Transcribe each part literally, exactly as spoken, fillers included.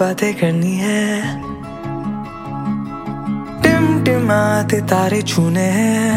बातें करनी है, टिमटिमाते तारे छूने हैं,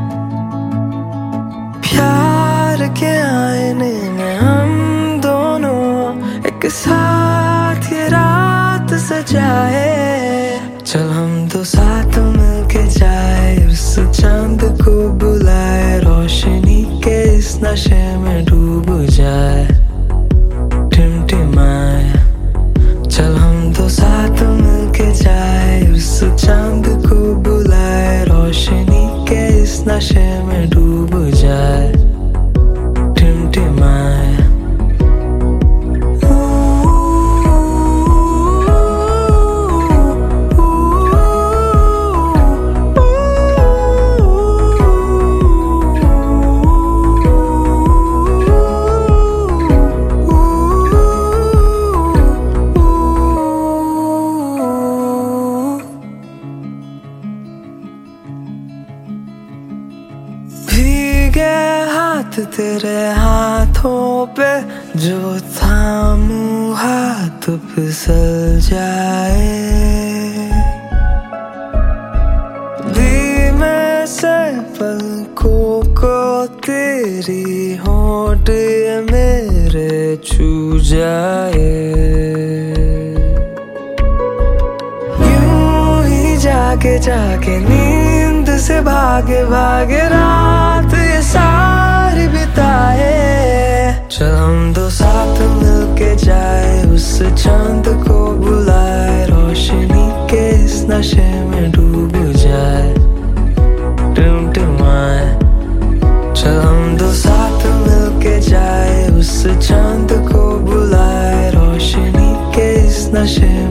प्यार के आईने में हम दोनों एक साथ ये रात सजाए। चल हम दो साथ मिलके जाए, उस चांद को बुलाए, रोशनी के इस नशे में डूब जाए, टिमटिमाए। चल हम दो साथ मिलके जाए, उस चांद को बुलाए, रोशनी के इस नशे में डूब जाए, टिमटिमाए। भीगे हाथ तेरे हाथों पे, जो थामूं हाथ फिसल जाए, धीमे से पलकों को तेरी होंठ ये मेरे छू जाए, यूं ही जाके जाके नींद से भागे भागे रात ये सारी बिताए। चल हम दो साथ मिलके जाए, उस चांद को बुलाए, रोशनी के इस नशे में डूब जाए, टिमटिमाए। चल हम दो साथ मिलके जाए, उस चांद को बुलाए, रोशनी के इस नशे